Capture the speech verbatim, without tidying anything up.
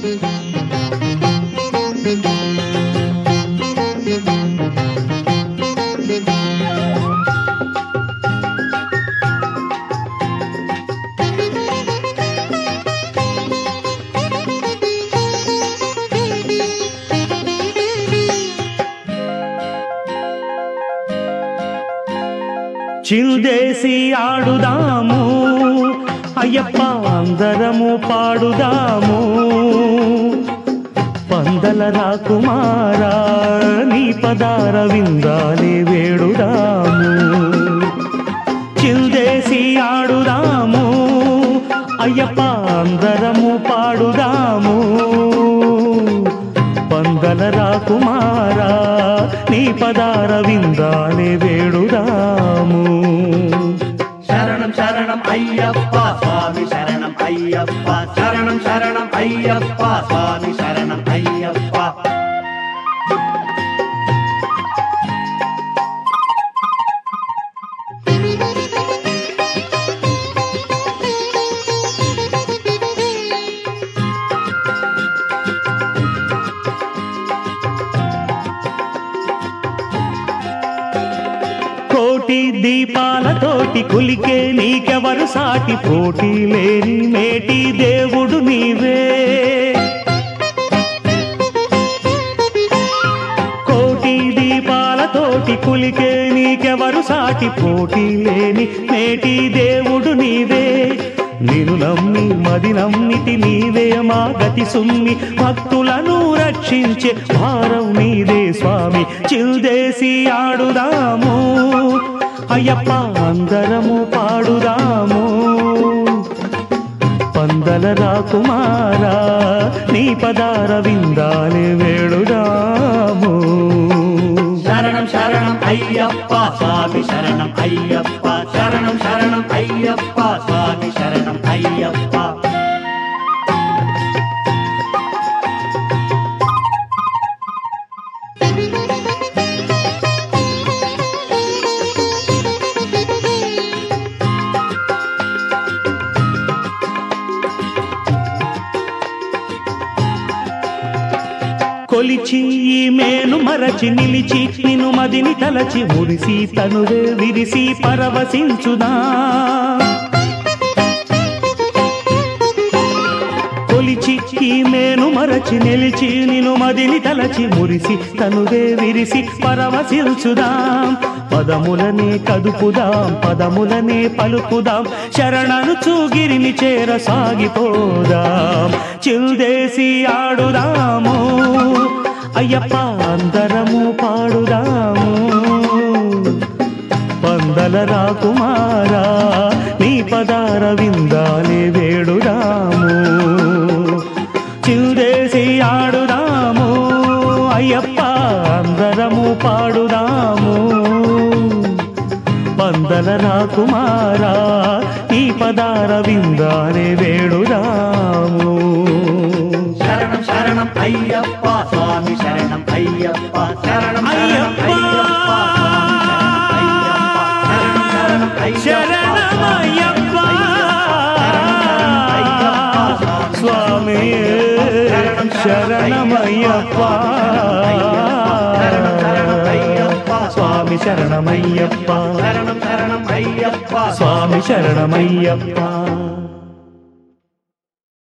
చిందేసి ఆడుదాము అయ్యప్ప అందరము పాడుదాము పందల రాకుమారా నీ పదార విందాలే వేడుదాము చిందేసి ఆడుదాము అయ్యప్ప అందరము పాడుదాము పందల రాకుమారా నీ పదార విందాలే వేడుదాము శరణం శరణం అయ్యప్ప స్వామి శరణం అయ్యప్ప శరణం శరణం అయ్యప్ప స్వామి శరణం అయ్యప్ప కోటి దీపాలతోటి కులికే నీకెవరు సాటి పోటీ లేని మేటి దేవుడు నీవే కోటి దీపాలతోటి కులికే నీకెవరు సాటి పోటీ లేని మేటి దేవుడు నీవే నిన్ను నమ్మి మది నమ్మితి నీవే మా గతి సుమ్మి భక్తులను రక్షించే భారం నీదే స్వామి చిందేసి ఆడుదాము అయ్యప్ప అందరము పాడుదాము పందల రాకుమారా నీ పదార విందాలే వేడుదాము శరణం శరణం అయ్యప్ప స్వామి శరణం అయ్యప్ప శరణం శరణం అయ్యప్ప స్వామి శరణం అయ్యప్ప కొలిచి ఈ మేలు మరచి నిలిచి నిన్ను మదిని తలచి మురిసి తనువే విరిసి పరవశించుదా కొలిచి ఈ మేలు మరచి నిలిచి నిన్ను మదిని తలచి మురిసి తనువే విరిసి పరవశించుదాం పదములనే కదుపుదాం పదములనే పలుకుదాం శరణను చూగిరిని చేర సాగిపోదాం చిందేసి ఆడుదాము అయ్యప్ప అందరము పాడుదాము పందల రాకుమారా నీ పదార విందాలే వేడుదాము చిందేసి ఆడుదాము అయ్యప్ప అందరము పాడుదాము పందల రాకుమారా నీ పదార విందాలే వేడుదాము శరణం శరణం అయ్యప్ప స్వామి శరణం అయ్యప్ప శరణం అయ్యప్ప శరణమయ్యప్ప స్వామి శరణమయ్యప్ప స్వామి శరణమయ్యప్ప శరణం శరణం అయ్యప్ప స్వామి శరణమయ్యప్ప